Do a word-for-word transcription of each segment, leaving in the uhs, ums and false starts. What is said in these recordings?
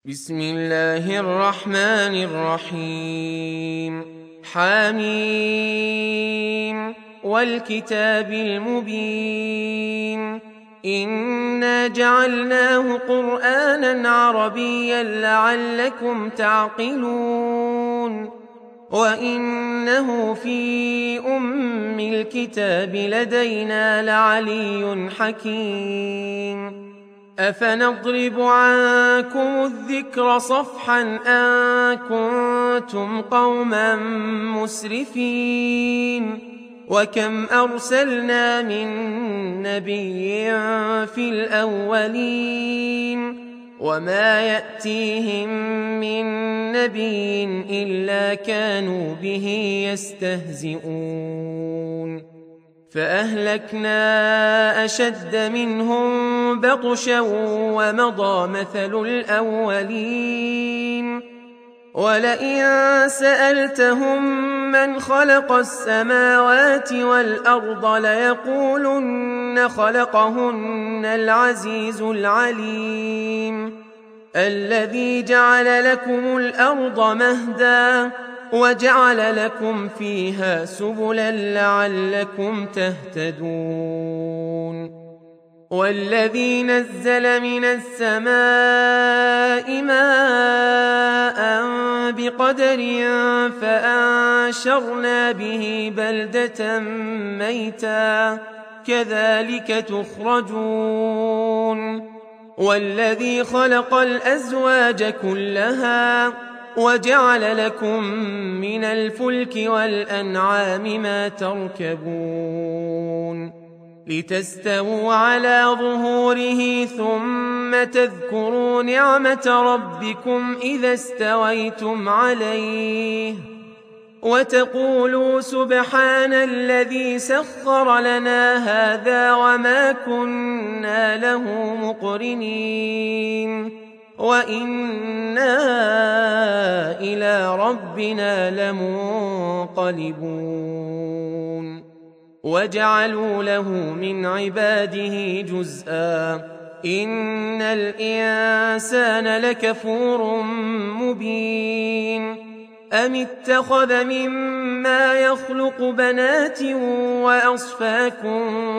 بسم الله الرحمن الرحيم حميم والكتاب المبين إنا جعلناه قرآنا عربيا لعلكم تعقلون وإنه في أم الكتاب لدينا لعلي حكيم أفنضرب عنكم الذكر صفحا أن كنتم قوما مسرفين وكم أرسلنا من نبي في الأولين وما يأتيهم من نبي إلا كانوا به يستهزئون فأهلكنا أشد منهم بطشا ومضى مثل الأولين ولئن سألتهم من خلق السماوات والأرض ليقولن خلقهن العزيز العليم الذي جعل لكم الأرض مهدا وجعل لكم فيها سبلا لعلكم تهتدون والذي نزل من السماء ماء بقدر فأنشرنا به بلدة ميتا كذلك تخرجون والذي خلق الأزواج كلها وجعل لكم من الفلك والأنعام ما تركبون لتستووا على ظهوره ثم تذكروا نعمة ربكم إذا استويتم عليه وتقولوا سبحان الذي سخر لنا هذا وما كنا له مقرنين وإنا إلى ربنا لمنقلبون وجعلوا له من عباده جزءا إن الإنسان لكفور مبين أم اتخذ مما يخلق بنات وأصفاكم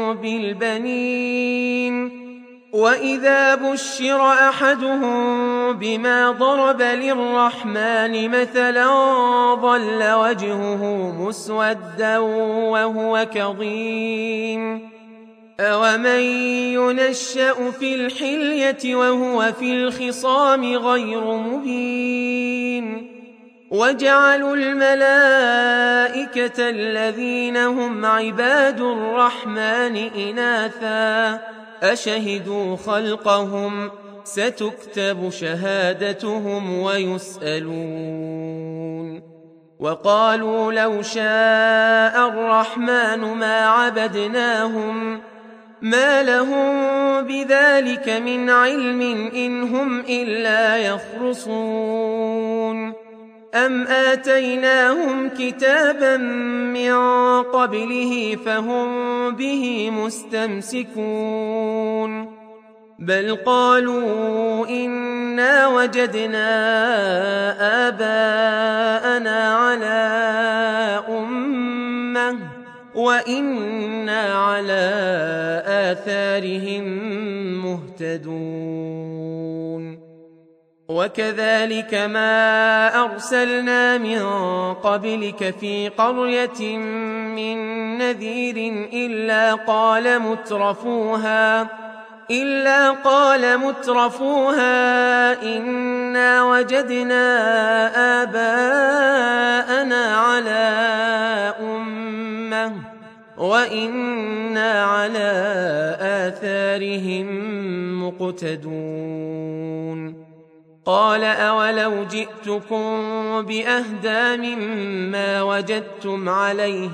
بالبنين وإذا بشر أحدهم بما ضرب للرحمن مثلا ظل وجهه مسودا وهو كظيم أومن ينشأ في الحلية وهو في الخصام غير مبين وجعلوا الملائكة الذين هم عباد الرحمن إناثا أشهدوا خلقهم ستكتب شهادتهم ويسألون وقالوا لو شاء الرحمن ما عبدناهم ما لهم بذلك من علم إن هم إلا يخرصون أم آتيناهم كتابا من قبله فهم به مستمسكون بل قالوا إنا وجدنا آباءنا على أمة وإنا على آثارهم مهتدون وكذلك ما أرسلنا من قبلك في قرية من نذير إلا قال مترفوها إلا قال مترفوها إنا وجدنا آباءنا على أمة وإنا على آثارهم مقتدون قال أولو جئتكم بأهدى مما وجدتم عليه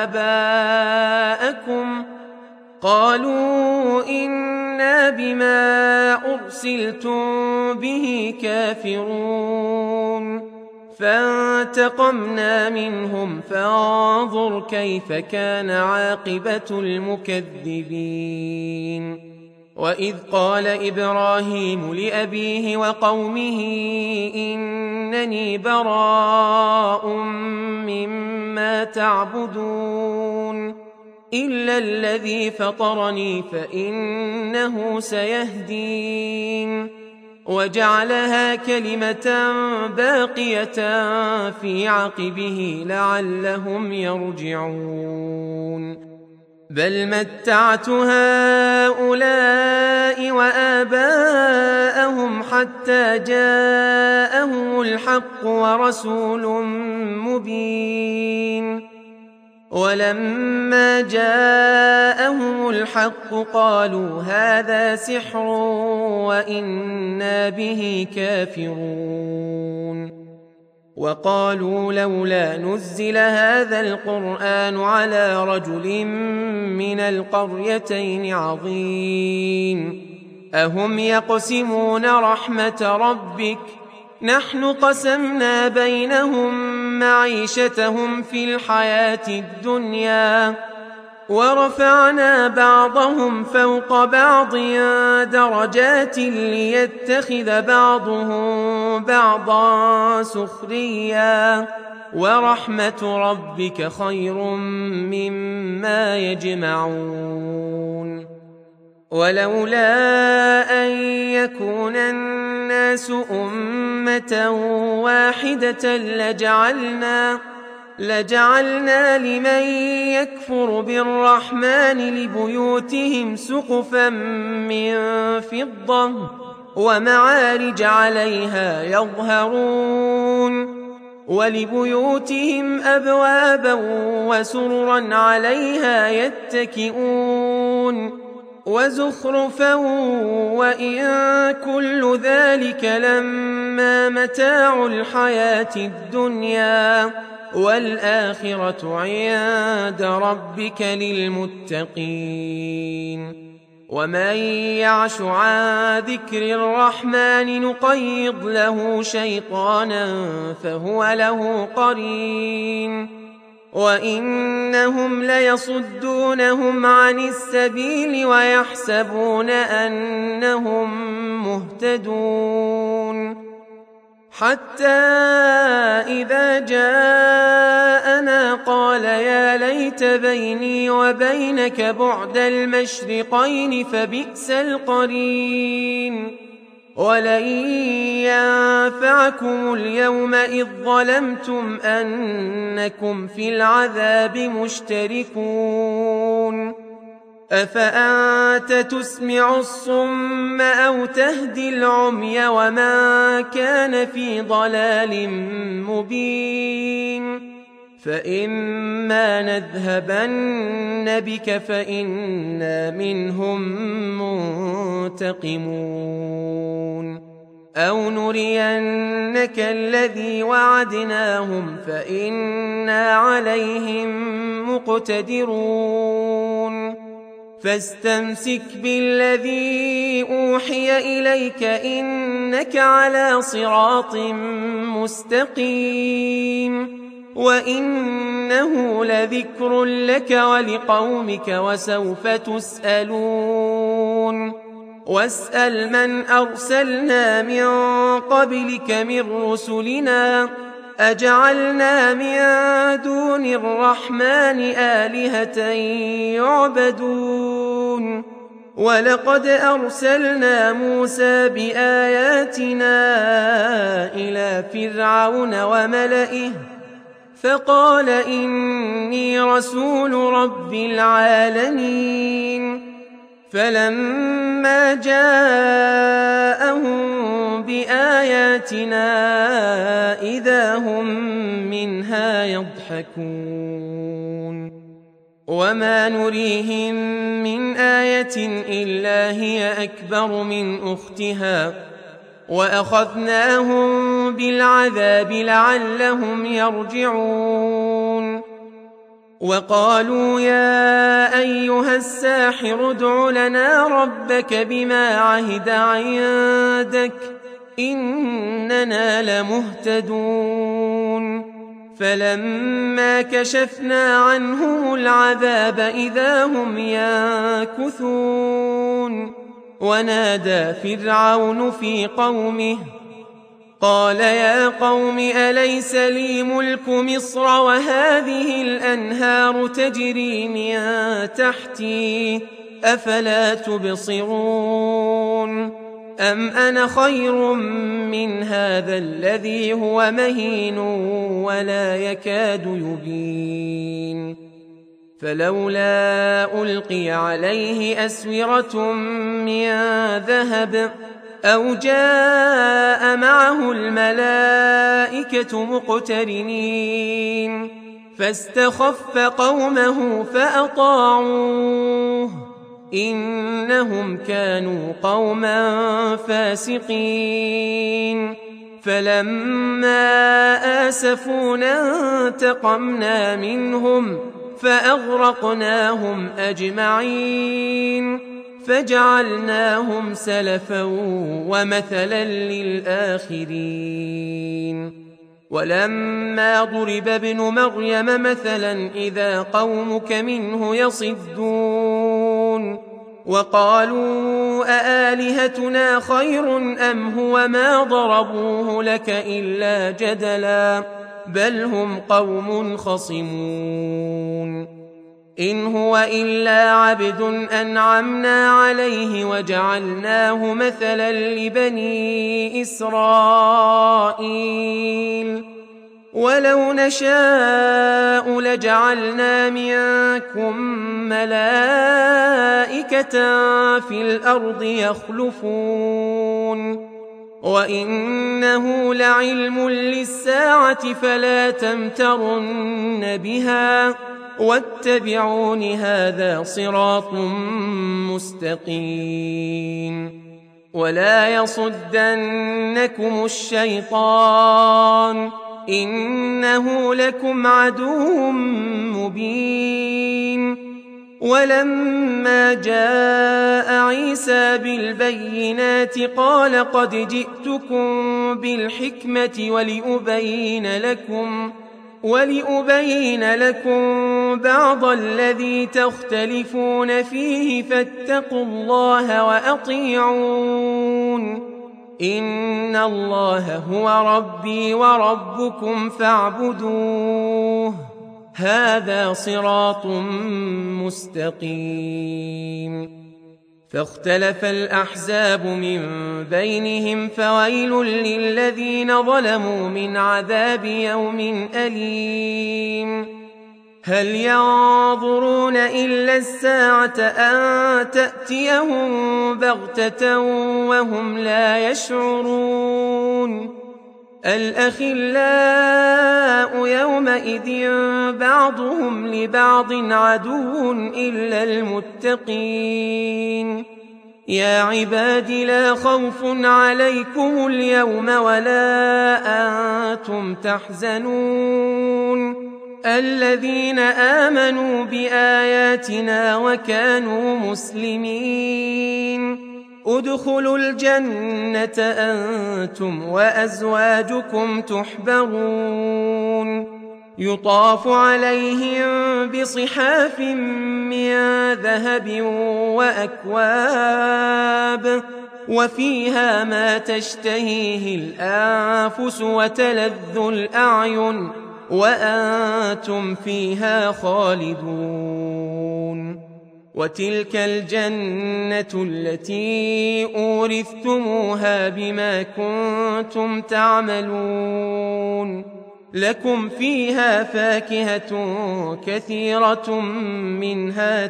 آباءكم قالوا إنا بما أرسلتم به كافرون فانتقمنا منهم فانظر كيف كان عاقبة المكذبين وإذ قال إبراهيم لأبيه وقومه إنني براء مما تعبدون إلا الذي فطرني فإنه سيهدين وجعلها كلمة باقية في عقبه لعلهم يرجعون بل متعت هؤلاء وآباءهم حتى جاءهم الحق ورسول مبين ولما جاءهم الحق قالوا هذا سحر وإنا به كافرون وقالوا لولا نزل هذا القرآن على رجل من القريتين عظيم أهم يقسمون رحمة ربك نحن قسمنا بينهم معيشتهم في الحياة الدنيا ورفعنا بعضهم فوق بعض درجات ليتخذ بعضهم بعضا سخريا ورحمة ربك خير مما يجمعون ولولا أن يكون الناس أمة واحدة لجعلنا لجعلنا لمن يكفر بالرحمن لبيوتهم سقفا من فضة ومعارج عليها يظهرون ولبيوتهم أبوابا وسررا عليها يتكئون وزخرفا وإن كل ذلك لما متاع الحياة الدنيا والآخرة عند ربك للمتقين ومن يعش عن ذكر الرحمن نقيض له شيطانا فهو له قرين وإنهم ليصدونهم عن السبيل ويحسبون أنهم مهتدون حتى إذا جاءنا قال يا ليت بيني وبينك بعد المشرقين فبئس القرين ولن ينفعكم اليوم إذ ظلمتم أنكم في العذاب مشتركون أفأنت تسمع الصم أو تهدي العمي وما كان في ضلال مبين فإما نذهبن بك فإنا منهم منتقمون أو نرينك الذي وعدناهم فإنا عليهم مقتدرون فاستمسك بالذي أوحي إليك إنك على صراط مستقيم وإنه لذكر لك ولقومك وسوف تسألون واسأل من أرسلنا من قبلك من رسلنا أجعلنا من دون الرحمن آلهة يعبدون ولقد أرسلنا موسى بآياتنا إلى فرعون وملئه فقال إني رسول رب العالمين فلما جاءهم بآياتنا إذا هم منها يضحكون وما نريهم من آية إلا هي أكبر من أختها وأخذناهم بالعذاب لعلهم يرجعون وقالوا يا أيها الساحر ادع لنا ربك بما عهد عندك إننا لمهتدون فلما كشفنا عنهم العذاب إذا هم ينكثون ونادى فرعون في قومه قال يا قوم أليس لي ملك مصر وهذه الأنهار تجري من تحتي أفلا تبصرون أم أنا خير من هذا الذي هو مهين ولا يكاد يبين فلولا ألقي عليه أسورة من ذهب أو جاء معه الملائكة مقترنين فاستخف قومه فأطاعوه إنهم كانوا قوما فاسقين فلما آسفونا انتقمنا منهم فأغرقناهم أجمعين فجعلناهم سلفا ومثلا للآخرين ولما ضرب ابن مريم مثلا إذا قومك منه يصدون وقالوا أآلهتنا خير أم هو ما ضربوه لك إلا جدلا بل هم قوم خصمون إن هو إلا عبد أنعمنا عليه وجعلناه مثلا لبني إسرائيل ولو نشاء لجعلنا منكم ملائكة في الأرض يخلفون وإنه لعلم للساعة فلا تمترن بها واتبعون هذا صراط مستقيم ولا يصدنكم الشيطان إنه لكم عدو مبين ولما جاء عيسى بالبينات قال قد جئتكم بالحكمة ولأبين لكم ولأبين لكم بعض الذي تختلفون فيه فاتقوا الله وأطيعون إن الله هو ربي وربكم فاعبدوه هذا صراط مستقيم فاختلف الأحزاب من بينهم فويل للذين ظلموا من عذاب يوم أليم هل ينظرون إلا الساعة أن تأتيهم بغتة وهم لا يشعرون الأخلاء يومئذ بعضهم لبعض عدو إلا المتقين يا عباد لا خوف عليكم اليوم ولا أنتم تحزنون الذين آمنوا بآياتنا وكانوا مسلمين ادخلوا الجنة أنتم وأزواجكم تحبرون يطاف عليهم بصحاف من ذهب وأكواب وفيها ما تشتهيه الأنفس وتلذ الأعين وأنتم فيها خالدون وتلك الجنة التي أورثتموها بما كنتم تعملون لكم فيها فاكهة كثيرة منها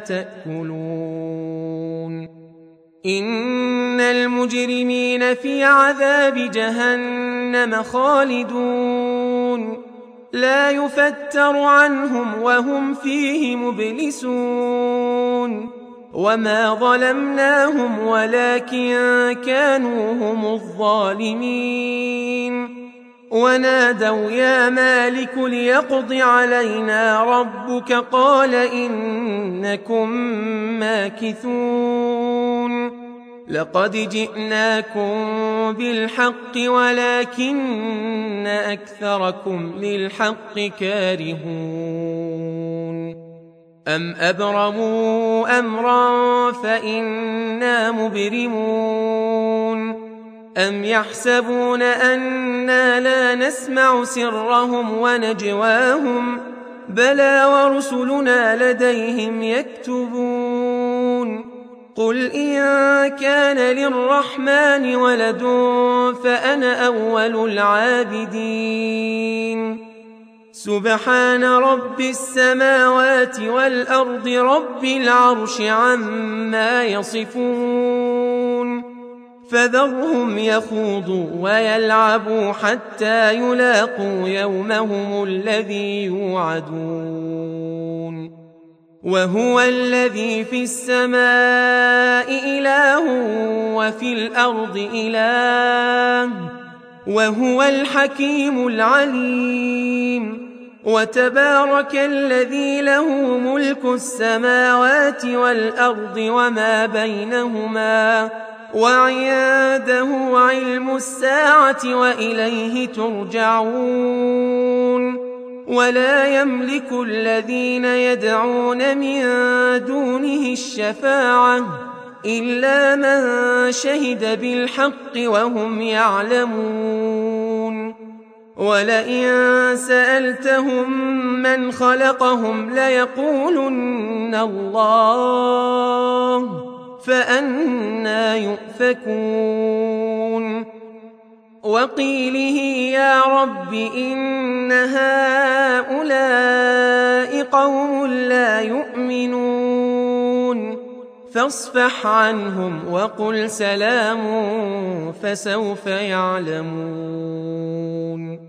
تأكلون إن المجرمين في عذاب جهنم خالدون لا يفتر عنهم وهم فيه مبلسون وما ظلمناهم ولكن كانوا هم الظالمين ونادوا يا مالك ليقض علينا ربك قال إنكم ماكثون لقد جئناكم بالحق ولكن أكثركم للحق كارهون أم أبرموا أمرا فإنا مبرمون أم يحسبون أنا لا نسمع سرهم ونجواهم بلى ورسلنا لديهم يكتبون قل إن كان للرحمن ولد فأنا أول العابدين سبحان رب السماوات والأرض رب العرش عما يصفون فذرهم يخوضوا ويلعبوا حتى يلاقوا يومهم الذي يوعدون وهو الذي في السماء إله وفي الأرض إله وهو الحكيم العليم وتبارك الذي له ملك السماوات والأرض وما بينهما وعنده علم الساعة وإليه ترجعون ولا يملك الذين يدعون من دونه الشفاعة إلا من شهد بالحق وهم يعلمون ولئن سألتهم من خلقهم ليقولن الله فأنى يؤفكون وقيله يا رب إن هؤلاء قوم لا يؤمنون فاصفح عنهم وقل سلام فسوف يعلمون